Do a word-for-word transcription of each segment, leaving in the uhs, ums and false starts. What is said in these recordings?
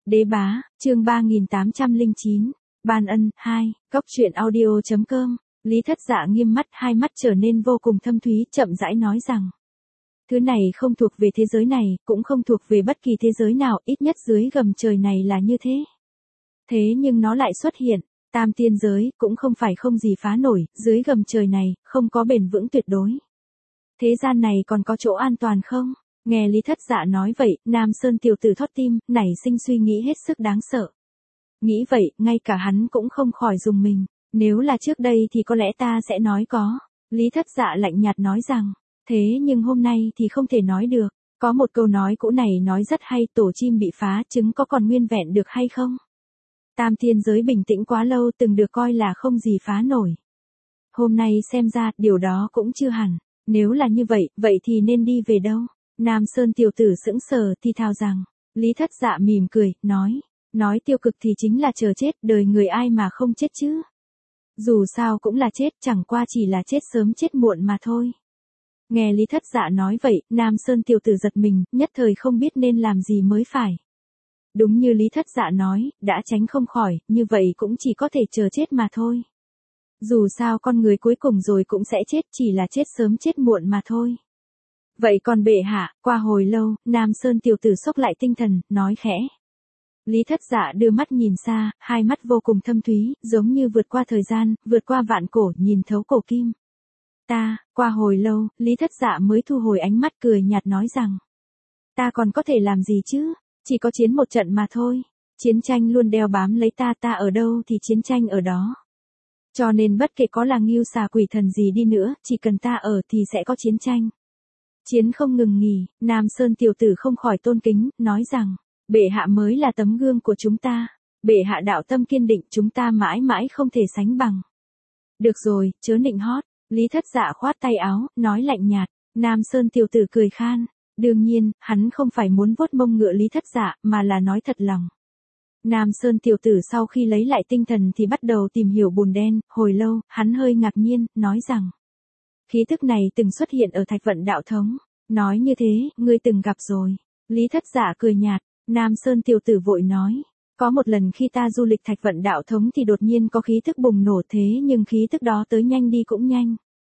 Đế bá, chương ba nghìn tám trăm lẻ chín, Ban ân, hai, cốc truyện audio chấm com, Lý Thất Dạ nghiêm mắt, hai mắt trở nên vô cùng thâm thúy, chậm rãi nói rằng. Thứ này không thuộc về thế giới này, cũng không thuộc về bất kỳ thế giới nào, ít nhất dưới gầm trời này là như thế. Thế nhưng nó lại xuất hiện, tam tiên giới, cũng không phải không gì phá nổi, dưới gầm trời này, không có bền vững tuyệt đối. Thế gian này còn có chỗ an toàn không? Nghe Lý Thất Dạ nói vậy, Nam Sơn tiểu tử thót tim, nảy sinh suy nghĩ hết sức đáng sợ. Nghĩ vậy, ngay cả hắn cũng không khỏi dùng mình, nếu là trước đây thì có lẽ ta sẽ nói có. Lý Thất Dạ lạnh nhạt nói rằng, thế nhưng hôm nay thì không thể nói được. Có một câu nói cũ này nói rất hay, tổ chim bị phá, trứng có còn nguyên vẹn được hay không? Tam tiên giới bình tĩnh quá lâu, từng được coi là không gì phá nổi. Hôm nay xem ra, điều đó cũng chưa hẳn. Nếu là như vậy, vậy thì nên đi về đâu? Nam Sơn tiểu tử sững sờ thì thào rằng, Lý Thất Dạ mỉm cười, nói, nói tiêu cực thì chính là chờ chết, đời người ai mà không chết chứ? Dù sao cũng là chết, chẳng qua chỉ là chết sớm chết muộn mà thôi. Nghe Lý Thất Dạ nói vậy, Nam Sơn tiểu tử giật mình, nhất thời không biết nên làm gì mới phải. Đúng như Lý Thất Dạ nói, đã tránh không khỏi, như vậy cũng chỉ có thể chờ chết mà thôi. Dù sao con người cuối cùng rồi cũng sẽ chết, chỉ là chết sớm chết muộn mà thôi. Vậy còn bệ hạ, qua hồi lâu, Nam Sơn tiểu tử sốc lại tinh thần, nói khẽ. Lý Thất Dạ đưa mắt nhìn xa, hai mắt vô cùng thâm thúy, giống như vượt qua thời gian, vượt qua vạn cổ, nhìn thấu cổ kim. Ta, qua hồi lâu, Lý Thất Dạ mới thu hồi ánh mắt cười nhạt nói rằng. Ta còn có thể làm gì chứ, chỉ có chiến một trận mà thôi. Chiến tranh luôn đeo bám lấy ta, ta ở đâu thì chiến tranh ở đó. Cho nên bất kể có là ngưu xà quỷ thần gì đi nữa, chỉ cần ta ở thì sẽ có chiến tranh. Chiến không ngừng nghỉ, Nam Sơn tiểu tử không khỏi tôn kính, nói rằng, bệ hạ mới là tấm gương của chúng ta, bệ hạ đạo tâm kiên định, chúng ta mãi mãi không thể sánh bằng. Được rồi, chớ nịnh hót, Lý Thất Dạ khoát tay áo, nói lạnh nhạt, Nam Sơn tiểu tử cười khan, đương nhiên, hắn không phải muốn vuốt mông ngựa Lý Thất Dạ, mà là nói thật lòng. Nam Sơn tiểu tử sau khi lấy lại tinh thần thì bắt đầu tìm hiểu bùn đen, hồi lâu, hắn hơi ngạc nhiên, nói rằng. Khí tức này từng xuất hiện ở Thạch Vận đạo thống, nói như thế, ngươi từng gặp rồi. Lý Thất Dạ cười nhạt, Nam Sơn tiểu tử vội nói, có một lần khi ta du lịch Thạch Vận đạo thống thì đột nhiên có khí tức bùng nổ thế nhưng khí tức đó tới nhanh đi cũng nhanh.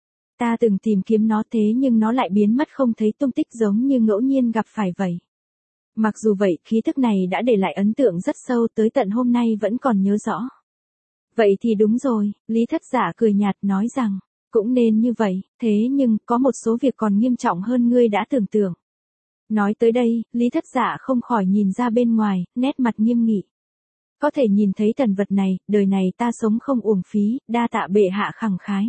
Ta từng tìm kiếm nó thế nhưng nó lại biến mất không thấy tung tích giống như ngẫu nhiên gặp phải vậy. Mặc dù vậy, khí tức này đã để lại ấn tượng rất sâu tới tận hôm nay vẫn còn nhớ rõ. Vậy thì đúng rồi, Lý Thất Dạ cười nhạt nói rằng, cũng nên như vậy, thế nhưng, có một số việc còn nghiêm trọng hơn ngươi đã tưởng tượng. Nói tới đây, Lý Thất Dạ không khỏi nhìn ra bên ngoài, nét mặt nghiêm nghị. Có thể nhìn thấy thần vật này, đời này ta sống không uổng phí, đa tạ bệ hạ khẳng khái.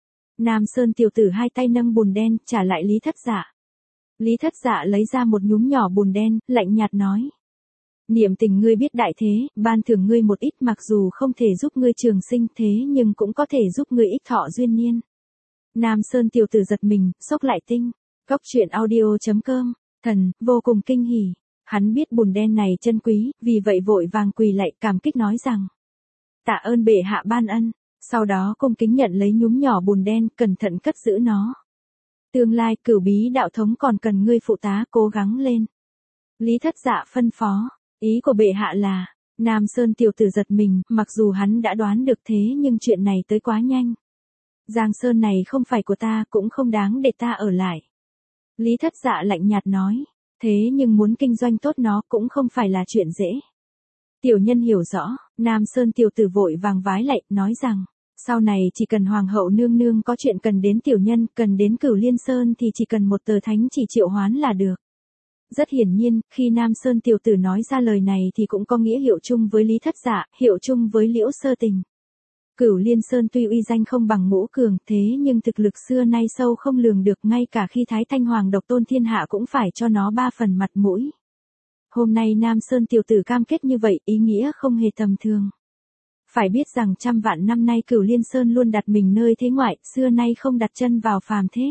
Nam Sơn tiểu tử hai tay nâng bùn đen, trả lại Lý Thất Dạ. Lý Thất Dạ lấy ra một nhúm nhỏ bùn đen, lạnh nhạt nói. Niệm tình ngươi biết đại thế, ban thưởng ngươi một ít mặc dù không thể giúp ngươi trường sinh thế nhưng cũng có thể giúp ngươi ích thọ duyên niên. Nam Sơn tiểu tử giật mình, sốc lại tinh. Cốc truyện audio chấm com, thần, vô cùng kinh hỉ. Hắn biết bùn đen này chân quý, vì vậy vội vàng quỳ lạy cảm kích nói rằng. Tạ ơn bệ hạ ban ân, sau đó cung kính nhận lấy nhúm nhỏ bùn đen, cẩn thận cất giữ nó. Tương lai cửu bí đạo thống còn cần ngươi phụ tá cố gắng lên. Lý Thất Dạ phân phó, ý của bệ hạ là, Nam Sơn tiểu tử giật mình, mặc dù hắn đã đoán được thế nhưng chuyện này tới quá nhanh. Giang Sơn này không phải của ta, cũng không đáng để ta ở lại. Lý Thất Dạ lạnh nhạt nói, thế nhưng muốn kinh doanh tốt nó cũng không phải là chuyện dễ. Tiểu nhân hiểu rõ, Nam Sơn tiểu tử vội vàng vái lạy, nói rằng, sau này chỉ cần Hoàng hậu nương nương có chuyện cần đến tiểu nhân, cần đến Cửu Liên Sơn thì chỉ cần một tờ thánh chỉ triệu hoán là được. Rất hiển nhiên, khi Nam Sơn tiểu tử nói ra lời này thì cũng có nghĩa hiệu chung với Lý Thất Dạ, hiệu chung với Liễu Sơ Tình. Cửu Liên Sơn tuy uy danh không bằng Ngũ Cường, thế nhưng thực lực xưa nay sâu không lường được, ngay cả khi Thái Thanh Hoàng độc tôn thiên hạ cũng phải cho nó ba phần mặt mũi. Hôm nay Nam Sơn tiểu tử cam kết như vậy, ý nghĩa không hề tầm thường. Phải biết rằng trăm vạn năm nay Cửu Liên Sơn luôn đặt mình nơi thế ngoại, xưa nay không đặt chân vào phàm thế.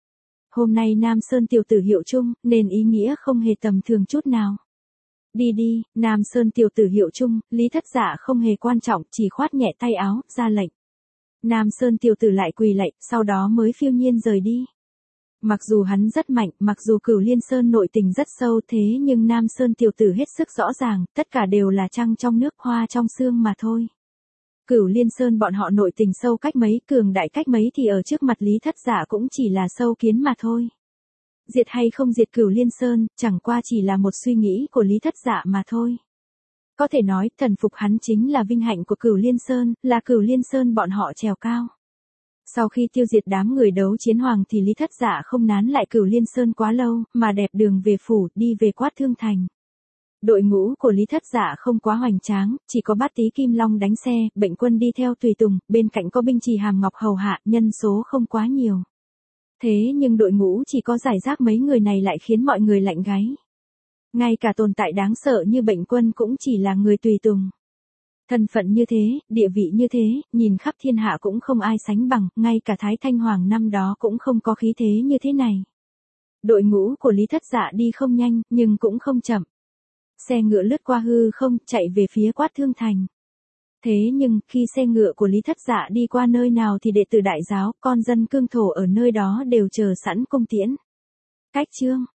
Hôm nay Nam Sơn tiểu tử hiệu chung, nên ý nghĩa không hề tầm thường chút nào. Đi đi, Nam Sơn tiểu tử hiệu chung, Lý Thất Dạ không hề quan trọng, chỉ khoát nhẹ tay áo, ra lệnh. Nam Sơn tiểu tử lại quỳ lạy, sau đó mới phiêu nhiên rời đi. Mặc dù hắn rất mạnh, mặc dù Cửu Liên Sơn nội tình rất sâu thế nhưng Nam Sơn tiểu tử hết sức rõ ràng, tất cả đều là trăng trong nước hoa trong xương mà thôi. Cửu Liên Sơn bọn họ nội tình sâu cách mấy, cường đại cách mấy thì ở trước mặt Lý Thất Dạ cũng chỉ là sâu kiến mà thôi. Diệt hay không diệt Cửu Liên Sơn, chẳng qua chỉ là một suy nghĩ của Lý Thất Dạ mà thôi. Có thể nói, thần phục hắn chính là vinh hạnh của Cửu Liên Sơn, là Cửu Liên Sơn bọn họ trèo cao. Sau khi tiêu diệt đám người đấu chiến hoàng thì Lý Thất Dạ không nán lại Cửu Liên Sơn quá lâu, mà đẹp đường về phủ, đi về Quát Thương Thành. Đội ngũ của Lý Thất Dạ không quá hoành tráng, chỉ có Bát Tý Kim Long đánh xe, Bệnh Quân đi theo tùy tùng, bên cạnh có binh trì Hàm Ngọc hầu hạ, nhân số không quá nhiều. Thế nhưng đội ngũ chỉ có giải rác mấy người này lại khiến mọi người lạnh gáy. Ngay cả tồn tại đáng sợ như Bệnh Quân cũng chỉ là người tùy tùng. Thân phận như thế, địa vị như thế, nhìn khắp thiên hạ cũng không ai sánh bằng, ngay cả Thái Thanh Hoàng năm đó cũng không có khí thế như thế này. Đội ngũ của Lý Thất Dạ đi không nhanh, nhưng cũng không chậm. Xe ngựa lướt qua hư không, chạy về phía Quát Thương Thành. Thế nhưng, khi xe ngựa của Lý Thất Dạ đi qua nơi nào thì đệ tử đại giáo, con dân cương thổ ở nơi đó đều chờ sẵn cung tiễn. Cách chương